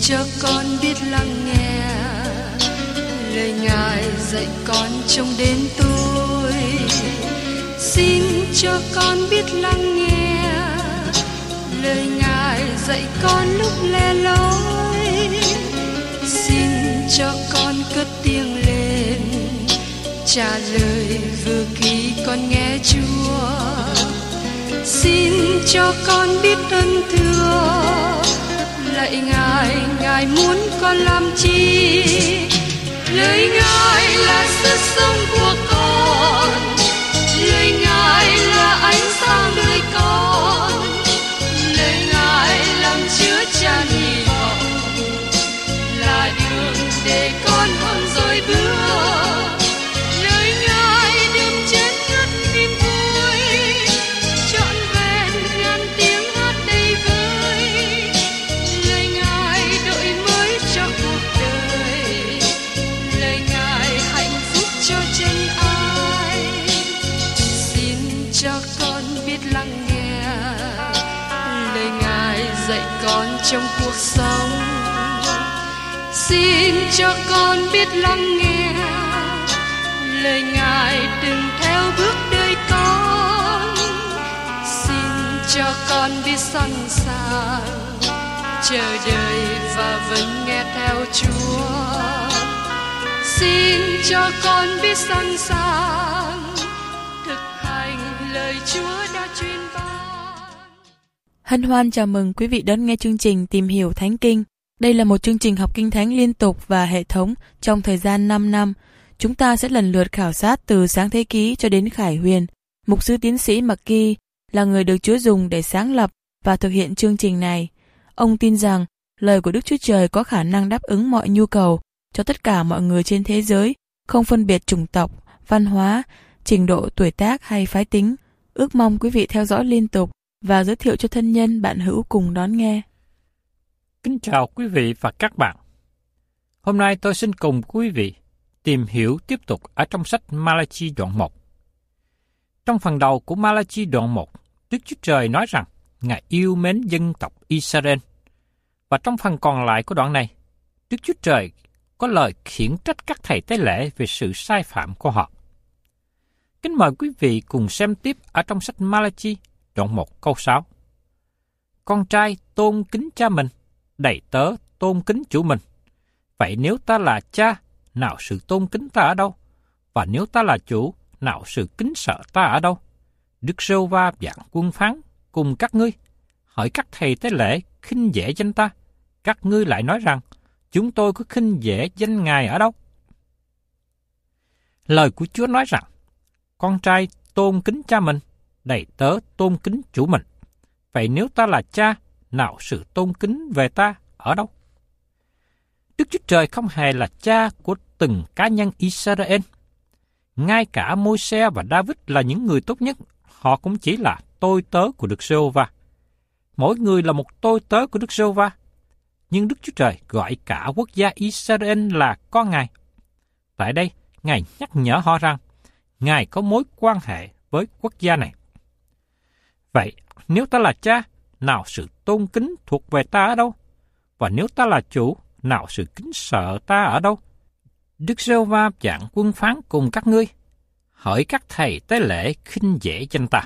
cho con biết lắng nghe lời Ngài dạy con trong đến tôi. Xin cho con biết lắng nghe lời Ngài dạy con lúc lẻ loi. Xin cho con cất tiếng lên trả lời vừa khi con nghe Chúa. Xin cho con biết ơn thưa lạy Ngài, Ngài muốn con làm chi? Lời Ngài là sức sống của con, lời Ngài là ánh sáng đời con, lời Ngài làm chứa chan hy vọng, là đường để con không dối bước. Lời Ngài đừng chết ngất niềm vui, trọn vẹn ngàn tiếng hát đầy vơi. Lời Ngài đổi mới cho cuộc đời, lời Ngài hạnh phúc cho chân ai. Xin cho con biết lắng nghe lời Ngài dạy con trong cuộc sống. Xin cho con biết lắng nghe lời Ngài đừng theo bước đời con. Xin cho con biết sẵn sàng chờ đợi và vẫn nghe theo Chúa. Xin cho con biết sẵn sàng thực hành lời Chúa đã truyền ban. Hân hoan chào mừng quý vị đón nghe chương trình Tìm hiểu Thánh Kinh. Đây là một chương trình học Kinh Thánh liên tục và hệ thống trong thời gian 5 năm. Chúng ta sẽ lần lượt khảo sát từ Sáng Thế Ký cho đến Khải Huyền. Mục sư tiến sĩ McGee là người được Chúa dùng để sáng lập và thực hiện chương trình này. Ông tin rằng lời của Đức Chúa Trời có khả năng đáp ứng mọi nhu cầu cho tất cả mọi người trên thế giới, không phân biệt chủng tộc, văn hóa, trình độ tuổi tác hay phái tính. Ước mong quý vị theo dõi liên tục và giới thiệu cho thân nhân bạn hữu cùng đón nghe. Kính chào quý vị và các bạn. Hôm nay tôi xin cùng quý vị tìm hiểu tiếp tục ở trong sách Ma-la-chi đoạn 1. Trong phần đầu của Ma-la-chi đoạn 1, Đức Chúa Trời nói rằng Ngài yêu mến dân tộc Israel. Và trong phần còn lại của đoạn này, Đức Chúa Trời có lời khiển trách các thầy tế lễ về sự sai phạm của họ. Kính mời quý vị cùng xem tiếp ở trong sách Ma-la-chi đoạn 1 câu 6. Con trai tôn kính cha mình, đầy tớ tôn kính chủ mình. Vậy nếu ta là cha, nào sự tôn kính ta ở đâu? Và nếu ta là chủ, nào sự kính sợ ta ở đâu? Đức Giê-hô-va vạn quân phán cùng các ngươi, hỡi các thầy tế lễ khinh dễ danh ta, các ngươi lại nói rằng chúng tôi có khinh dễ danh Ngài ở đâu? Lời của Chúa nói rằng con trai tôn kính cha mình, đầy tớ tôn kính chủ mình. Vậy nếu ta là cha, nào sự tôn kính về ta ở đâu? Đức Chúa Trời không hề là cha của từng cá nhân Israel. Ngay cả Môi-se và David là những người tốt nhất, họ cũng chỉ là tôi tớ của Đức Giê-hô-va. Mỗi người là một tôi tớ của Đức Giê-hô-va. Nhưng Đức Chúa Trời gọi cả quốc gia Israel là con Ngài. Tại đây, Ngài nhắc nhở họ rằng Ngài có mối quan hệ với quốc gia này. Vậy, nếu ta là cha, nào sự tôn kính thuộc về ta ở đâu? Và nếu ta là chủ, nào sự kính sợ ta ở đâu? Đức Giê-hô-va vạn quân phán cùng các ngươi, hỡi các thầy tế lễ khinh dễ danh ta.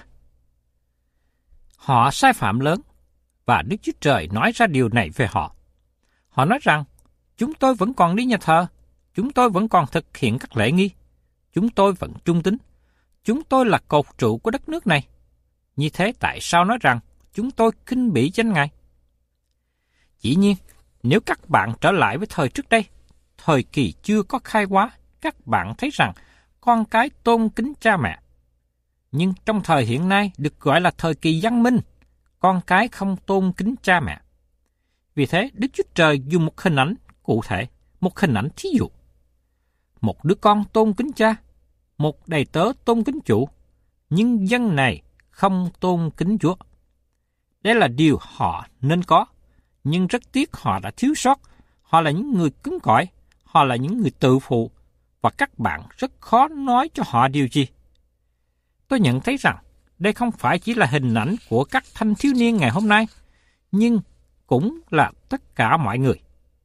Họ sai phạm lớn, và Đức Chúa Trời nói ra điều này về họ. Họ nói rằng, chúng tôi vẫn còn đi nhà thờ, chúng tôi vẫn còn thực hiện các lễ nghi, chúng tôi vẫn trung tín, chúng tôi là cột trụ của đất nước này. Như thế tại sao nói rằng chúng tôi khinh bỉ danh Ngài? Dĩ nhiên, nếu các bạn trở lại với thời trước đây, thời kỳ chưa có khai hóa, các bạn thấy rằng con cái tôn kính cha mẹ. Nhưng trong thời hiện nay được gọi là thời kỳ văn minh, con cái không tôn kính cha mẹ. Vì thế, Đức Chúa Trời dùng một hình ảnh cụ thể, một hình ảnh thí dụ. Một đứa con tôn kính cha, một đầy tớ tôn kính chủ, nhưng dân này không tôn kính Chúa. Đây là điều họ nên có, nhưng rất tiếc họ đã thiếu sót. Họ là những người cứng cỏi, họ là những người tự phụ, và các bạn rất khó nói cho họ điều gì. Tôi nhận thấy rằng đây không phải chỉ là hình ảnh của các thanh thiếu niên ngày hôm nay, nhưng cũng là tất cả mọi người.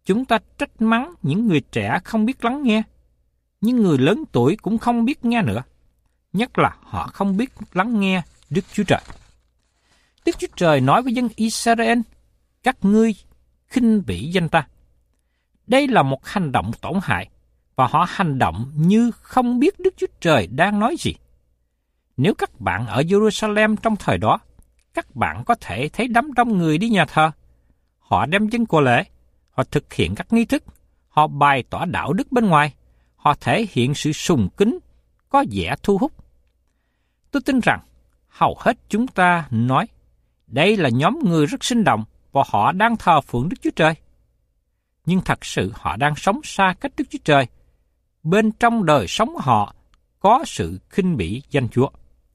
chúng ta trách mắng những người trẻ không biết lắng nghe. Nhưng người lớn tuổi cũng không biết nghe nữa. Nhất là họ không biết lắng nghe Đức Chúa Trời. Đức Chúa Trời nói với dân Israel, các ngươi khinh bỉ danh ta. Đây là một hành động tổn hại, và họ hành động như không biết Đức Chúa Trời đang nói gì. Nếu các bạn ở Jerusalem trong thời đó, các bạn có thể thấy đám đông người đi nhà thờ. Họ đem dâng của lễ, họ thực hiện các nghi thức, họ bày tỏ đạo đức bên ngoài, họ thể hiện sự sùng kính, có vẻ thu hút. Tôi tin rằng, hầu hết chúng ta nói, đây là nhóm người rất sinh động và họ đang thờ phượng Đức Chúa Trời. Nhưng thật sự họ đang sống xa cách Đức Chúa Trời. Bên trong đời sống họ có sự khinh bỉ danh Chúa.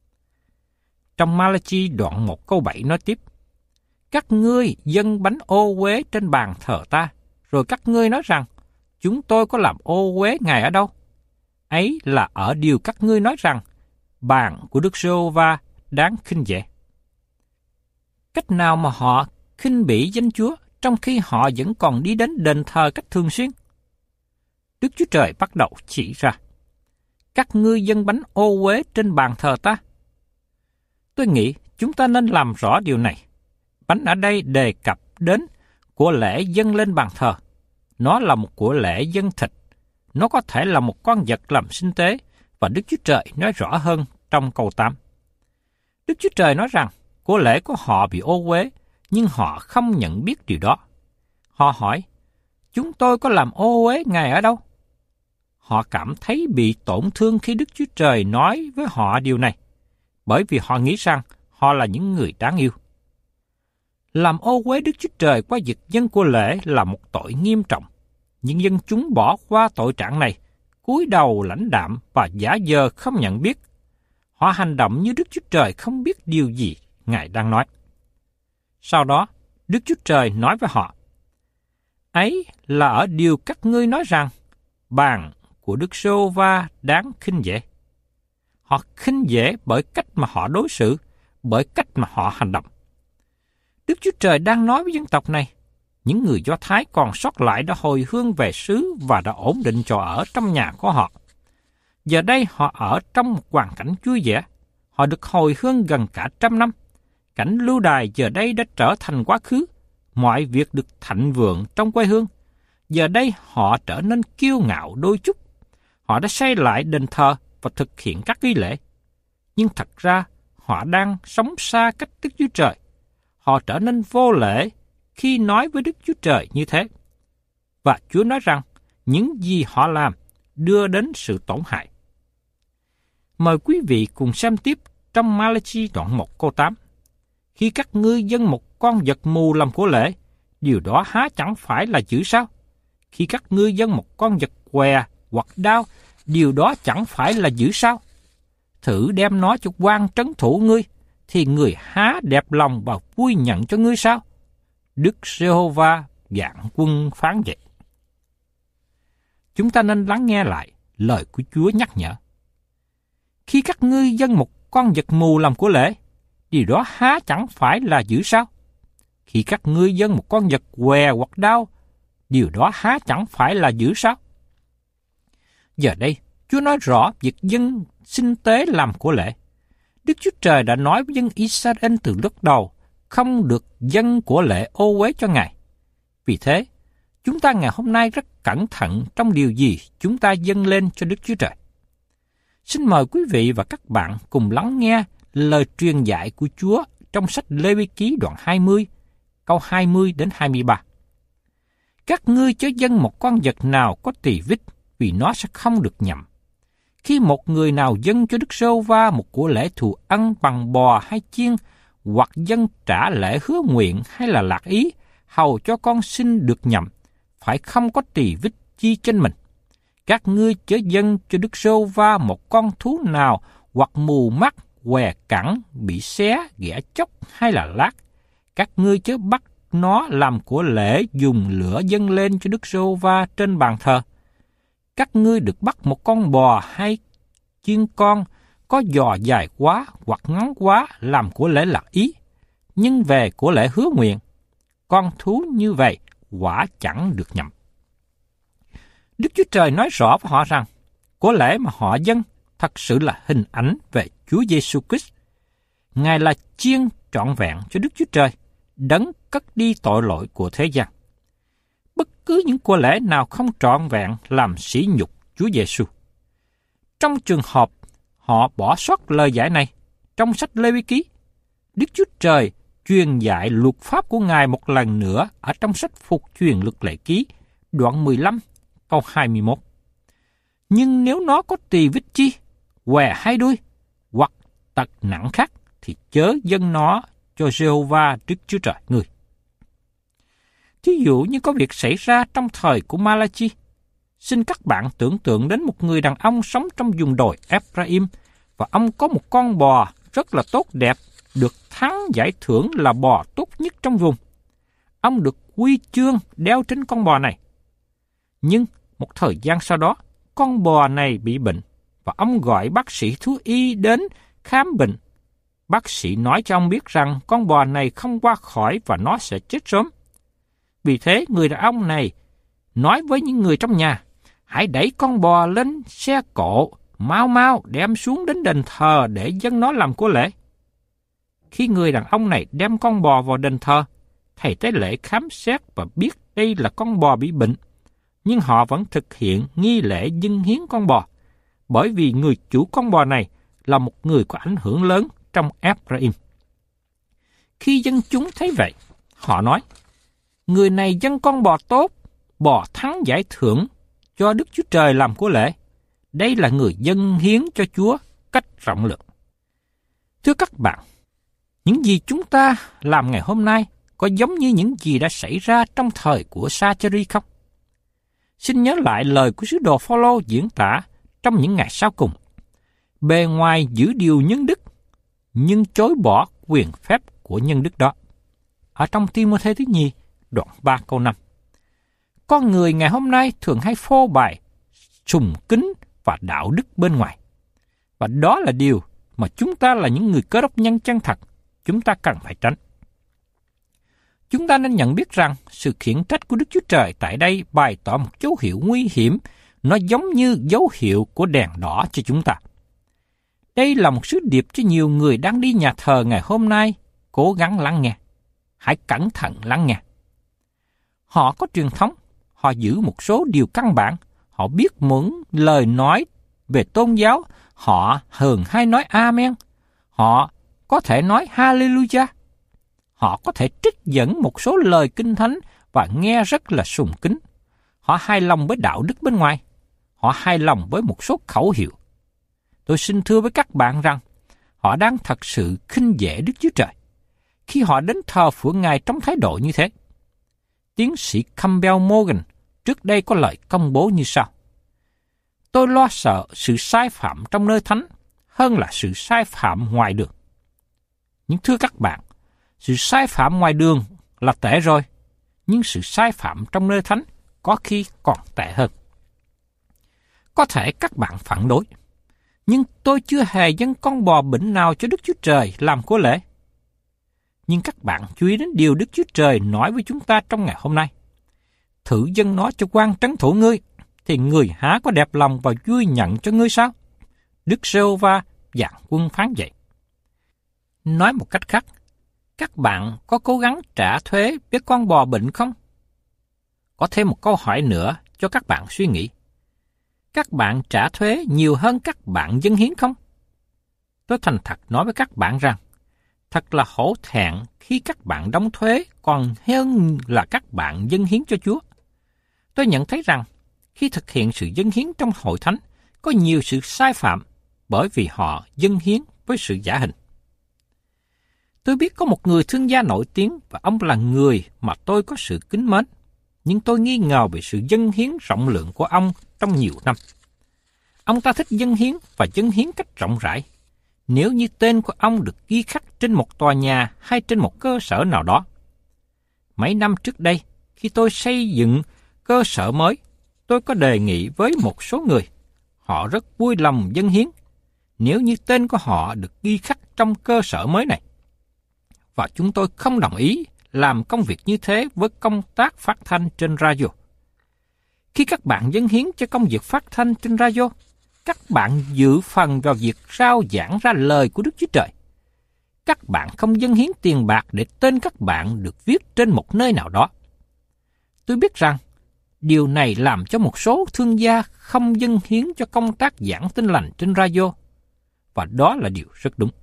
Trong Ma-la-chi đoạn 1 câu 7 nói tiếp, các ngươi dâng bánh ô uế trên bàn thờ ta, rồi các ngươi nói rằng, chúng tôi có làm ô uế Ngài ở đâu? Ấy là ở điều các ngươi nói rằng, bàn của Đức Giê-hô-va đáng khinh dễ. Cách nào mà họ khinh bỉ danh Chúa trong khi họ vẫn còn đi đến đền thờ cách thường xuyên? Đức Chúa Trời bắt đầu chỉ ra, các ngươi dâng bánh ô uế trên bàn thờ ta. Tôi nghĩ chúng ta nên làm rõ điều này. Bánh ở đây đề cập đến của lễ dâng lên bàn thờ. Nó là một của lễ dâng thịt. Nó có thể là một con vật làm sinh tế, và Đức Chúa Trời nói rõ hơn trong câu 8. Đức Chúa Trời nói rằng, của lễ của họ bị ô uế, nhưng họ không nhận biết điều đó. Họ hỏi, chúng tôi có làm ô uế Ngài ở đâu? Họ cảm thấy bị tổn thương khi Đức Chúa Trời nói với họ điều này, bởi vì họ nghĩ rằng họ là những người đáng yêu. Làm ô uế Đức Chúa Trời qua việc dâng của lễ là một tội nghiêm trọng, nhưng dân chúng bỏ qua tội trạng này, cúi đầu lãnh đạm và giả vờ không nhận biết. Họ hành động như Đức Chúa Trời không biết điều gì Ngài đang nói. Sau đó, Đức Chúa Trời nói với họ, ấy là ở điều các ngươi nói rằng, bàn của Đức Giê-hô-va đáng khinh dễ. Họ khinh dễ bởi cách mà họ đối xử, bởi cách mà họ hành động. Đức Chúa Trời đang nói với dân tộc này, những người Do Thái còn sót lại đã hồi hương về xứ và đã ổn định chỗ ở trong nhà của họ. Giờ đây họ ở trong một hoàn cảnh vui vẻ, họ được hồi hương gần cả 100 năm. Cảnh lưu đày giờ đây đã trở thành quá khứ, mọi việc được thịnh vượng trong quê hương. Giờ đây họ trở nên kiêu ngạo đôi chút. Họ đã xây lại đền thờ và thực hiện các nghi lễ. Nhưng thật ra họ đang sống xa cách Đức Chúa Trời. Họ trở nên vô lễ khi nói với Đức Chúa Trời như thế. Và Chúa nói rằng những gì họ làm đưa đến sự tổn hại. Mời quý vị cùng xem tiếp trong Ma-la-chi đoạn 1 câu 8. Khi các ngươi dâng một con vật mù làm của lễ, điều đó há chẳng phải là dữ sao? Khi các ngươi dâng một con vật què hoặc đao, điều đó chẳng phải là dữ sao? Thử đem nó cho quan trấn thủ ngươi, thì người há đẹp lòng và vui nhận cho ngươi sao? Đức Giê-hô-va vạn quân phán vậy. Chúng ta nên lắng nghe lại lời của Chúa nhắc nhở. Khi các ngươi dâng một con vật mù làm của lễ, điều đó há chẳng phải là dữ sao? Khi các ngươi dâng một con vật què hoặc đao, điều đó há chẳng phải là dữ sao? Giờ đây, Chúa nói rõ việc dâng sinh tế làm của lễ. Đức Chúa Trời đã nói với dân Israel từ lúc đầu không được dâng của lễ ô uế cho Ngài. Vì thế, chúng ta ngày hôm nay rất cẩn thận trong điều gì chúng ta dâng lên cho Đức Chúa Trời. Xin mời quý vị và các bạn cùng lắng nghe lời truyền dạy của Chúa trong sách Lê-vi-ký đoạn 20, câu 20 đến 23. Các ngươi chớ dâng một con vật nào có tỳ vít, vì nó sẽ không được nhậm. Khi một người nào dâng cho Đức Giê-hô-va một của lễ thù ăn bằng bò hay chiên, hoặc dâng trả lễ hứa nguyện hay là lạc ý, hầu cho con sinh được nhậm, phải không có tỳ vít chi trên mình. Các ngươi chớ dâng cho Đức Giê-hô-va một con thú nào hoặc mù mắt, què cẳng, bị xé, ghẻ chóc hay là lát. Các ngươi chớ bắt nó làm của lễ dùng lửa dâng lên cho Đức Giê-hô-va trên bàn thờ. Các ngươi được bắt một con bò hay chiên con có giò dài quá hoặc ngắn quá làm của lễ lạc ý, nhưng về của lễ hứa nguyện, con thú như vậy quả chẳng được nhậm. Đức Chúa Trời nói rõ với họ rằng, của lễ mà họ dâng thật sự là hình ảnh về Chúa Giêsu Christ. Ngài là chiên trọn vẹn cho Đức Chúa Trời, đấng cất đi tội lỗi của thế gian. Bất cứ những của lễ nào không trọn vẹn làm sỉ nhục Chúa Giêsu. Trong trường hợp họ bỏ sót lời giải này, trong sách Lê-vi-ký, Đức Chúa Trời truyền dạy luật pháp của Ngài một lần nữa ở trong sách Phục truyền luật lệ ký, đoạn 15, câu 21. Nhưng nếu nó có tỳ vết chi, què hai đuôi, hoặc tật nặng khác, thì chớ dâng nó cho Giê-hô-va Đức Chúa Trời người. Thí dụ như có việc xảy ra trong thời của Ma-la-chi, xin các bạn tưởng tượng đến một người đàn ông sống trong vùng đồi Ephraim, và ông có một con bò rất là tốt đẹp, được thắng giải thưởng là bò tốt nhất trong vùng. Ông được huy chương đeo trên con bò này. Nhưng một thời gian sau đó, con bò này bị bệnh, và ông gọi bác sĩ thú y đến khám bệnh. Bác sĩ nói cho ông biết rằng con bò này không qua khỏi và nó sẽ chết sớm. Vì thế, người đàn ông này nói với những người trong nhà, hãy đẩy con bò lên xe cộ, mau mau đem xuống đến đền thờ để dâng nó làm của lễ. Khi người đàn ông này đem con bò vào đền thờ, thầy tế lễ khám xét và biết đây là con bò bị bệnh, nhưng họ vẫn thực hiện nghi lễ dâng hiến con bò, bởi vì người chủ con bò này là một người có ảnh hưởng lớn trong Ephraim. Khi dân chúng thấy vậy, họ nói, người này dâng con bò tốt, bò thắng giải thưởng cho Đức Chúa Trời làm của lễ. Đây là người dâng hiến cho Chúa cách rộng lượng. Thưa các bạn, những gì chúng ta làm ngày hôm nay có giống như những gì đã xảy ra trong thời của Sa-cha-ri không? Xin nhớ lại lời của sứ đồ Phao-lô diễn tả trong những ngày sau cùng. Bề ngoài giữ điều nhân đức, nhưng chối bỏ quyền phép của nhân đức đó. Ở trong Ti-mô-thê thứ nhì, đoạn 3 câu 5. Con người ngày hôm nay thường hay phô bày sùng kính và đạo đức bên ngoài. Và đó là điều mà chúng ta là những người Cơ đốc nhân chân thật, chúng ta cần phải tránh. Chúng ta nên nhận biết rằng sự khiển trách của Đức Chúa Trời tại đây bày tỏ một dấu hiệu nguy hiểm, nó giống như dấu hiệu của đèn đỏ cho chúng ta. Đây là một sứ điệp cho nhiều người đang đi nhà thờ ngày hôm nay, cố gắng lắng nghe. Hãy cẩn thận lắng nghe. Họ có truyền thống, họ giữ một số điều căn bản, họ biết muốn lời nói về tôn giáo, họ thường hay nói Amen, họ có thể nói Hallelujah, họ có thể trích dẫn một số lời kinh thánh và nghe rất là sùng kính. Họ hài lòng với đạo đức bên ngoài, họ hài lòng với một số khẩu hiệu. Tôi xin thưa với các bạn rằng, họ đang thật sự khinh dễ Đức Chúa Trời khi họ đến thờ phượng Ngài trong thái độ như thế. Tiến sĩ Campbell Morgan trước đây có lời công bố như sau: tôi lo sợ sự sai phạm trong nơi thánh hơn là sự sai phạm ngoài đường. Nhưng thưa các bạn, sự sai phạm ngoài đường là tệ rồi, nhưng sự sai phạm trong nơi thánh có khi còn tệ hơn. Có thể các bạn phản đối, nhưng tôi chưa hề dâng con bò bệnh nào cho Đức Chúa Trời làm của lễ. Nhưng các bạn chú ý đến điều Đức Chúa Trời nói với chúng ta trong ngày hôm nay. Thử dâng nó cho quan trấn thủ ngươi, thì người há có đẹp lòng và vui nhận cho ngươi sao? Đức Giê-hô-va vạn quân phán vậy. Nói một cách khác, các bạn có cố gắng trả thuế với con bò bệnh không? Có thêm một câu hỏi nữa cho các bạn suy nghĩ. Các bạn trả thuế nhiều hơn các bạn dâng hiến không? Tôi thành thật nói với các bạn rằng, thật là hổ thẹn khi các bạn đóng thuế còn hơn là các bạn dâng hiến cho Chúa. Tôi nhận thấy rằng, khi thực hiện sự dâng hiến trong hội thánh, có nhiều sự sai phạm bởi vì họ dâng hiến với sự giả hình. Tôi biết có một người thương gia nổi tiếng và ông là người mà tôi có sự kính mến, nhưng tôi nghi ngờ về sự dâng hiến rộng lượng của ông trong nhiều năm. Ông ta thích dâng hiến và dâng hiến cách rộng rãi. Nếu như tên của ông được ghi khắc trên một tòa nhà hay trên một cơ sở nào đó. Mấy năm trước đây, khi tôi xây dựng cơ sở mới, tôi có đề nghị với một số người. Họ rất vui lòng dâng hiến nếu như tên của họ được ghi khắc trong cơ sở mới này. Và chúng tôi không đồng ý làm công việc như thế với công tác phát thanh trên radio. Khi các bạn dâng hiến cho công việc phát thanh trên radio, các bạn dự phần vào việc rao giảng ra lời của Đức Chúa Trời. Các bạn không dâng hiến tiền bạc để tên các bạn được viết trên một nơi nào đó. Tôi biết rằng điều này làm cho một số thương gia không dâng hiến cho công tác giảng tin lành trên radio, và đó là điều rất đúng.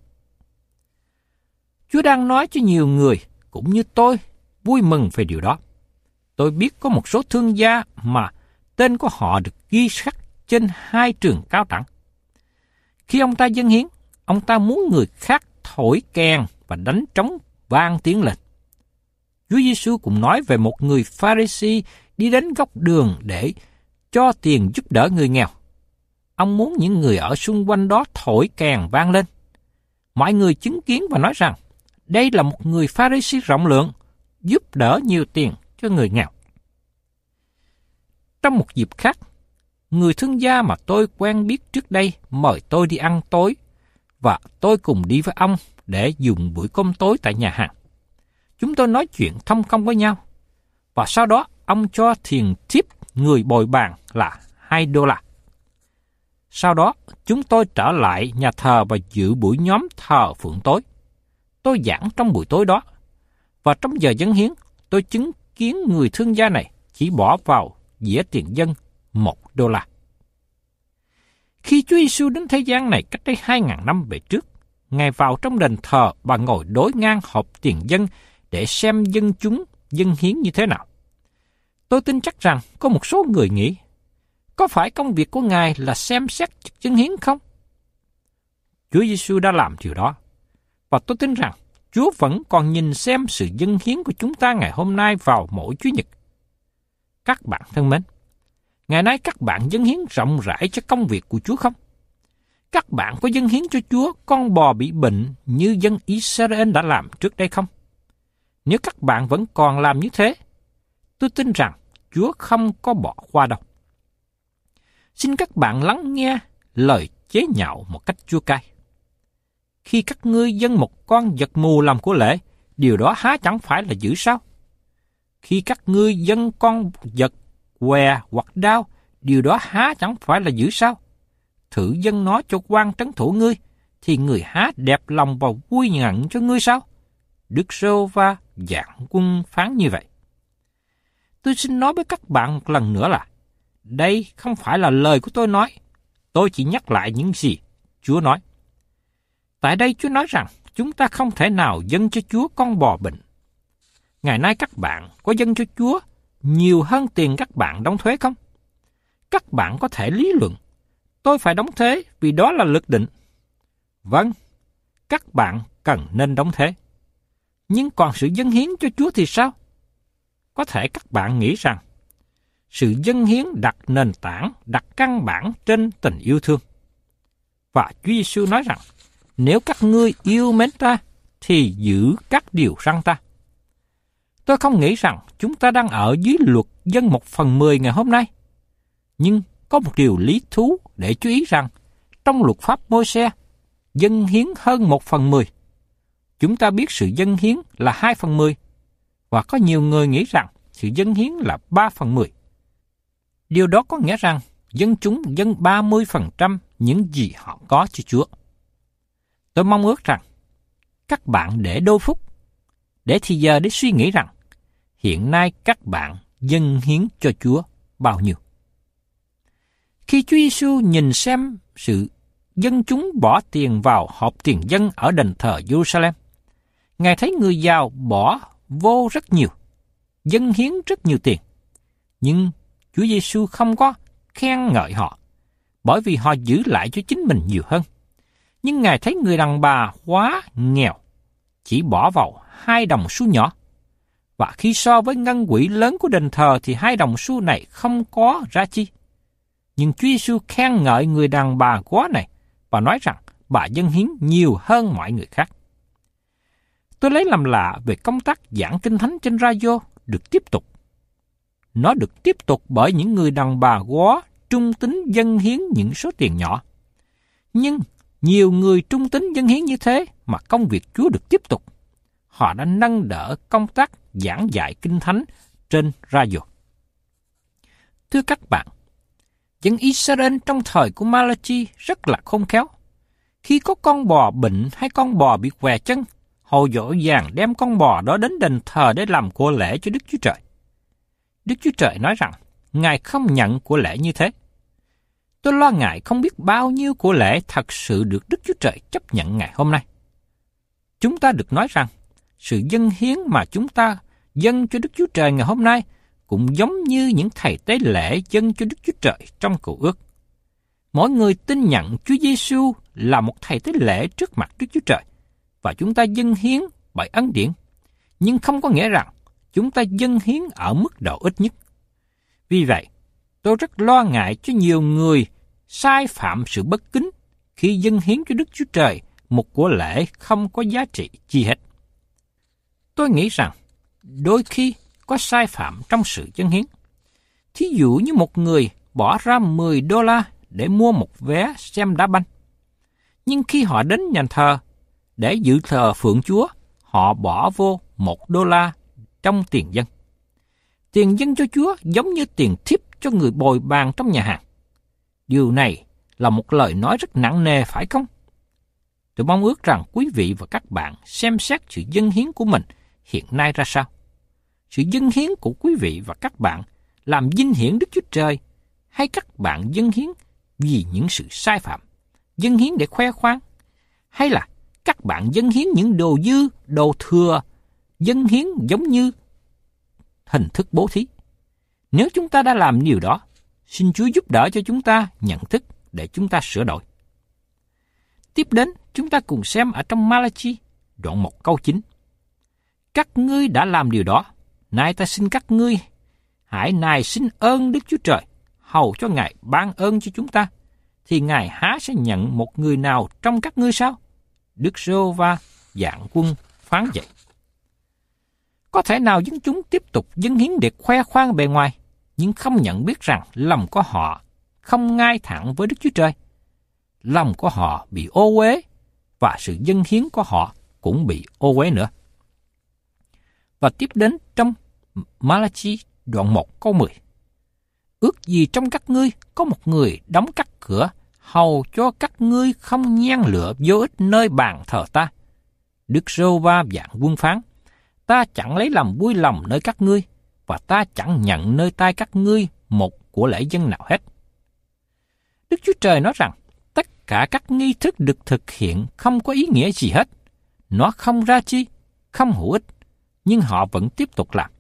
Chúa đang nói cho nhiều người, cũng như tôi, vui mừng về điều đó. Tôi biết có một số thương gia mà tên của họ được ghi khắc trên 2 trường cao đẳng. Khi ông ta dâng hiến, ông ta muốn người khác thổi kèn và đánh trống vang tiếng lên. Chúa Giêsu cũng nói về một người Pha-ri-si đi đến góc đường để cho tiền giúp đỡ người nghèo. Ông muốn những người ở xung quanh đó thổi kèn vang lên. Mọi người chứng kiến và nói rằng đây là một người Pha-ri-si rộng lượng, giúp đỡ nhiều tiền cho người nghèo. Trong một dịp khác, người thương gia mà tôi quen biết trước đây mời tôi đi ăn tối, và tôi cùng đi với ông để dùng bữa cơm tối tại nhà hàng. Chúng tôi nói chuyện thông công với nhau, và sau đó ông cho tiền tip người bồi bàn là $2. Sau đó, chúng tôi trở lại nhà thờ và dự buổi nhóm thờ phượng tối. Tôi giảng trong buổi tối đó, và trong giờ dâng hiến, tôi chứng kiến người thương gia này chỉ bỏ vào dĩa tiền dân $1. Khi Chúa Giêsu đến thế gian này cách đây 2.000 năm về trước, Ngài vào trong đền thờ và ngồi đối ngang hộp tiền dân để xem dân chúng dâng hiến như thế nào. Tôi tin chắc rằng có một số người nghĩ, có phải công việc của Ngài là xem xét dâng hiến không? Chúa Giêsu đã làm điều đó, và tôi tin rằng Chúa vẫn còn nhìn xem sự dâng hiến của chúng ta ngày hôm nay vào mỗi Chủ nhật. Các bạn thân mến, ngày nay các bạn dâng hiến rộng rãi cho công việc của Chúa không? Các bạn có dâng hiến cho Chúa con bò bị bệnh như dân Israel đã làm trước đây không? Nếu các bạn vẫn còn làm như thế, tôi tin rằng Chúa không có bỏ qua đâu. Xin các bạn lắng nghe lời chế nhạo một cách chua cay. Khi các ngươi dâng một con vật mù làm của lễ, điều đó há chẳng phải là dữ sao? Khi các ngươi dâng con vật què hoặc đao, điều đó há chẳng phải là dữ sao? Thử dâng nó cho quan trấn thủ ngươi, thì người há đẹp lòng và vui nhận cho ngươi sao? Đức Giê-hô-va Vạn Quân phán như vậy. Tôi xin nói với các bạn một lần nữa là, đây không phải là lời của tôi chỉ nhắc lại những gì Chúa nói. Tại đây Chúa nói rằng, chúng ta không thể nào dâng cho Chúa con bò bệnh. Ngày nay các bạn có dâng cho Chúa nhiều hơn tiền các bạn đóng thuế không? Các bạn có thể lý luận, tôi phải đóng thuế vì đó là luật định. Vâng, các bạn cần nên đóng thuế. Nhưng còn sự dâng hiến cho Chúa thì sao? Có thể các bạn nghĩ rằng, sự dâng hiến đặt nền tảng, đặt căn bản trên tình yêu thương. Và Chúa Giêsu nói rằng, nếu các ngươi yêu mến ta, thì giữ các điều răn ta. Tôi không nghĩ rằng chúng ta đang ở dưới luật dâng 1/10 ngày hôm nay. Nhưng có một điều lý thú để chú ý rằng, trong luật pháp Môi-se, dâng hiến hơn 1/10. Chúng ta biết sự dâng hiến là 2/10, và có nhiều người nghĩ rằng sự dâng hiến là 3/10. Điều đó có nghĩa rằng dân chúng dâng 30% những gì họ có cho Chúa. Tôi mong ước rằng các bạn để đôi phút, để thì giờ để suy nghĩ rằng hiện nay các bạn dâng hiến cho Chúa bao nhiêu. Khi Chúa Giêsu nhìn xem sự dân chúng bỏ tiền vào hộp tiền dân ở đền thờ Jerusalem, Ngài thấy người giàu bỏ vô rất nhiều, dâng hiến rất nhiều tiền. Nhưng Chúa Giêsu không có khen ngợi họ, bởi vì họ giữ lại cho chính mình nhiều hơn. Nhưng Ngài thấy người đàn bà quá nghèo, chỉ bỏ vào 2 đồng xu nhỏ. Và khi so với ngân quỹ lớn của đền thờ thì 2 đồng xu này không có ra chi. Nhưng Chúa Giêsu khen ngợi người đàn bà quá này và nói rằng bà dâng hiến nhiều hơn mọi người khác. Tôi lấy làm lạ về công tác giảng kinh thánh trên radio được tiếp tục. Nó được tiếp tục bởi những người đàn bà quá trung tín dâng hiến những số tiền nhỏ. Nhưng nhiều người trung tín dâng hiến như thế mà công việc Chúa được tiếp tục. Họ đã nâng đỡ công tác giảng dạy kinh thánh trên radio. Thưa các bạn, dân Israel trong thời của Malachi rất là khôn khéo. Khi có con bò bệnh hay con bò bị què chân, họ dội vàng đem con bò đó đến đền thờ để làm của lễ cho Đức Chúa Trời. Đức Chúa Trời nói rằng, Ngài không nhận của lễ như thế. Tôi lo ngại không biết bao nhiêu của lễ thật sự được Đức Chúa Trời chấp nhận ngày hôm nay. Chúng ta được nói rằng, sự dâng hiến mà chúng ta dâng cho Đức Chúa Trời ngày hôm nay cũng giống như những thầy tế lễ dâng cho Đức Chúa Trời trong Cựu Ước. Mỗi người tin nhận Chúa Giêsu là một thầy tế lễ trước mặt Đức Chúa Trời, và chúng ta dâng hiến bởi ân điển, nhưng không có nghĩa rằng chúng ta dâng hiến ở mức độ ít nhất. Vì vậy, tôi rất lo ngại cho nhiều người sai phạm sự bất kính khi dâng hiến cho Đức Chúa Trời một của lễ không có giá trị chi hết. Tôi nghĩ rằng, đôi khi có sai phạm trong sự dâng hiến. Thí dụ như một người bỏ ra $10 để mua một vé xem đá banh. Nhưng khi họ đến nhà thờ để dự thờ Phượng Chúa, họ bỏ vô $1 trong tiền dâng. Tiền dâng cho Chúa giống như tiền tip cho người bồi bàn trong nhà hàng. Điều này là một lời nói rất nặng nề, phải không? Tôi mong ước rằng quý vị và các bạn xem xét sự dâng hiến của mình hiện nay ra sao. Sự dâng hiến của quý vị và các bạn làm vinh hiển Đức Chúa Trời, hay các bạn dâng hiến vì những sự sai phạm, dâng hiến để khoe khoang, hay là các bạn dâng hiến những đồ dư, đồ thừa, dâng hiến giống như hình thức bố thí. Nếu chúng ta đã làm điều đó, xin Chúa giúp đỡ cho chúng ta nhận thức để chúng ta sửa đổi. Tiếp đến, chúng ta cùng xem ở trong Malachi, đoạn 1 câu 9. Các ngươi đã làm điều đó, nay ta xin các ngươi, hãy nài xin ơn Đức Chúa Trời, hầu cho Ngài ban ơn cho chúng ta, thì Ngài há sẽ nhận một người nào trong các ngươi sao? Đức Giê-hô-va vạn quân phán vậy. Có thể nào dân chúng tiếp tục dâng hiến để khoe khoang bề ngoài, nhưng không nhận biết rằng lòng của họ không ngay thẳng với Đức Chúa Trời. Lòng của họ bị ô uế, và sự dâng hiến của họ cũng bị ô uế nữa. Và tiếp đến trong Malachi đoạn 1 câu 10. Ước gì trong các ngươi có một người đóng các cửa, hầu cho các ngươi không nhen lửa vô ích nơi bàn thờ ta. Đức Giê-hô-va vạn quân phán, ta chẳng lấy làm vui lòng nơi các ngươi, và ta chẳng nhận nơi tay các ngươi một của lễ dân nào hết. Đức Chúa Trời nói rằng, tất cả các nghi thức được thực hiện không có ý nghĩa gì hết. Nó không ra chi, không hữu ích, nhưng họ vẫn tiếp tục làm.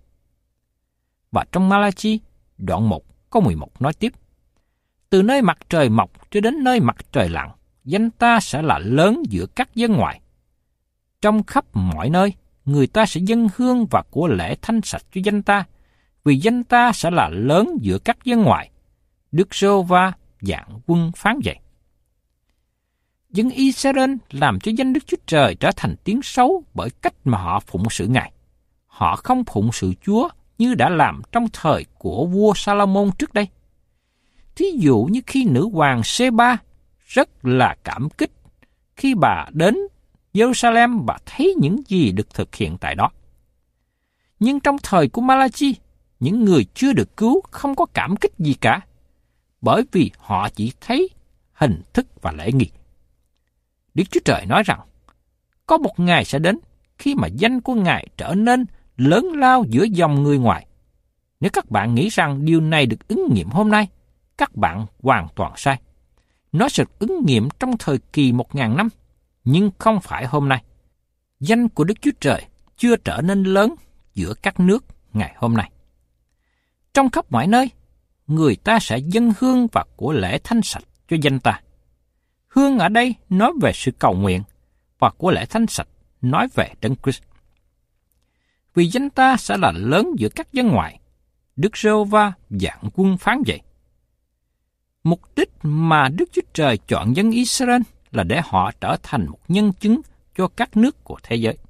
Và trong Malachi, đoạn 1 câu 11 nói tiếp, từ nơi mặt trời mọc cho đến nơi mặt trời lặn, danh ta sẽ là lớn giữa các dân ngoại. Trong khắp mọi nơi, người ta sẽ dâng hương và của lễ thanh sạch cho danh ta, vì danh ta sẽ là lớn giữa các dân ngoại. Đức Giê-hô-va vạn quân phán vậy. Dân Israel làm cho danh Đức Chúa Trời trở thành tiếng xấu bởi cách mà họ phụng sự Ngài. Họ không phụng sự Chúa như đã làm trong thời của vua Salomon trước đây. Thí dụ như khi nữ hoàng Sê-ba rất là cảm kích khi bà đến Jerusalem và thấy những gì được thực hiện tại đó. Nhưng trong thời của Malachi, những người chưa được cứu không có cảm kích gì cả, bởi vì họ chỉ thấy hình thức và lễ nghi. Đức Chúa Trời nói rằng, có một ngày sẽ đến khi mà danh của Ngài trở nên lớn lao giữa dòng người ngoài. Nếu các bạn nghĩ rằng điều này được ứng nghiệm hôm nay, các bạn hoàn toàn sai. Nó sẽ ứng nghiệm trong thời kỳ 1000 năm, nhưng không phải hôm nay. Danh của Đức Chúa Trời chưa trở nên lớn giữa các nước ngày hôm nay. Trong khắp mọi nơi, người ta sẽ dâng hương và của lễ thanh sạch cho danh ta. Hương ở đây nói về sự cầu nguyện, và của lễ thanh sạch nói về Đấng Christ. Vì danh ta sẽ là lớn giữa các dân ngoại, Đức Giê-hô-va vạn quân phán vậy. Mục đích mà Đức Chúa Trời chọn dân Israel là để họ trở thành một nhân chứng cho các nước của thế giới.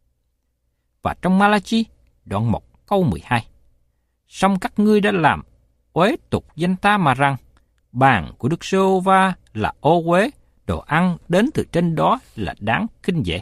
Và trong Malachi, đoạn 1 câu 12, song các ngươi đã làm uế tục danh ta mà rằng, bàn của Đức Giê-hô-va là ô uế, đồ ăn đến từ trên đó là đáng khinh dễ.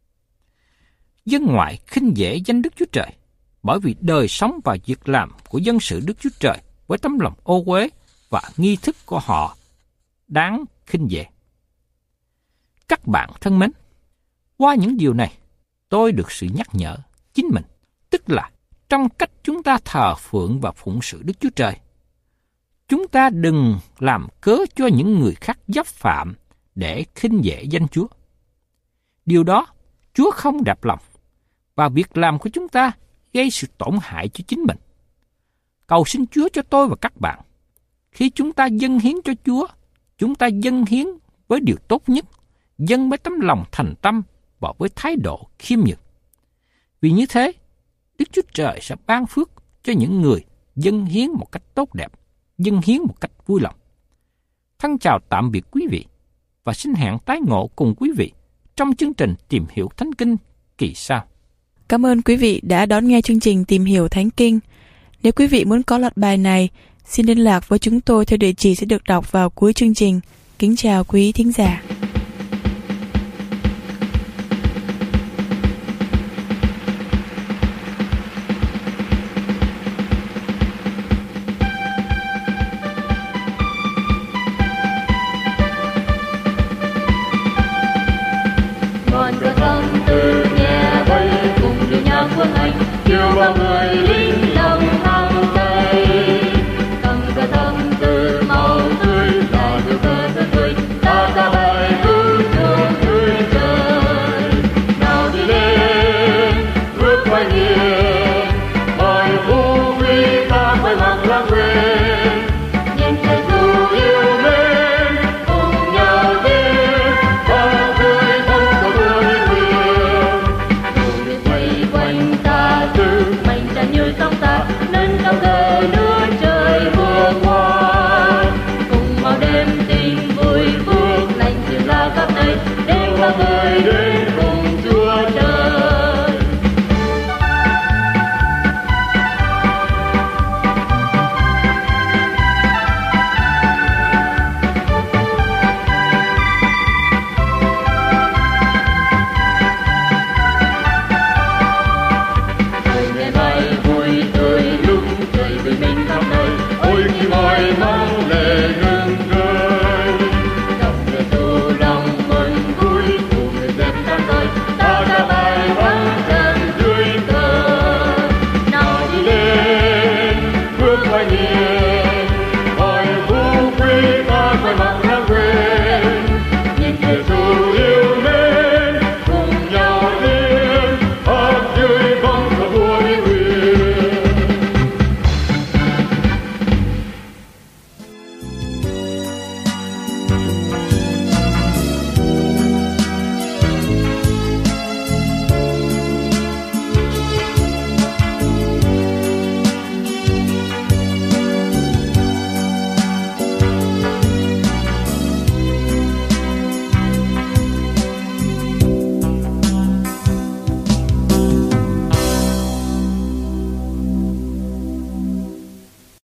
Dân ngoại khinh dễ danh Đức Chúa Trời, bởi vì đời sống và việc làm của dân sự Đức Chúa Trời với tấm lòng ô uế và nghi thức của họ đáng khinh dệ. Các bạn thân mến, qua những điều này, tôi được sự nhắc nhở chính mình, tức là trong cách chúng ta thờ phượng và phụng sự Đức Chúa Trời, chúng ta đừng làm cớ cho những người khác dấp phạm để khinh dễ danh Chúa. Điều đó Chúa không đẹp lòng, và việc làm của chúng ta gây sự tổn hại cho chính mình. Cầu xin Chúa cho tôi và các bạn, khi chúng ta dâng hiến cho Chúa, chúng ta dâng hiến với điều tốt nhất, dâng với tấm lòng thành tâm và với thái độ khiêm nhường. Vì như thế, Đức Chúa Trời sẽ ban phước cho những người dâng hiến một cách tốt đẹp, dâng hiến một cách vui lòng. Thân chào tạm biệt quý vị và xin hẹn tái ngộ cùng quý vị trong chương trình Tìm Hiểu Thánh Kinh kỳ sau. Cảm ơn quý vị đã đón nghe chương trình Tìm Hiểu Thánh Kinh. Nếu quý vị muốn có loạt bài này, xin liên lạc với chúng tôi theo địa chỉ sẽ được đọc vào cuối chương trình. Kính chào quý thính giả. Yêu bao người lính lòng thăng tây, cầm cờ thâm từ màu tươi là điều cờ tươi, ta ra bài cứu trường tươi trời. Nào đi lên bước quay nghiêng, mọi vũ quy ta phải mặc lãng quên. Nhìn thấy dù yêu mến cùng nhau tiến, bao tươi thắm cầu đua quyền. Dù biển quay quanh ta mạnh ra như sóng ta lên cao cờ nước trời hương hoa, cùng màu đêm tình vui phước lành truyền ra khắp nơi, đến các người đến cùng Chúa trời. Ôi khi mọi mong lệ ngừng rơi, dòng người tu lòng mừng vui, cùng người dân ta rơi, ta ra bài vắng chân dưới cờ. Nào đi lên bước quay nghiêng, mọi vũ quy ta phải mặc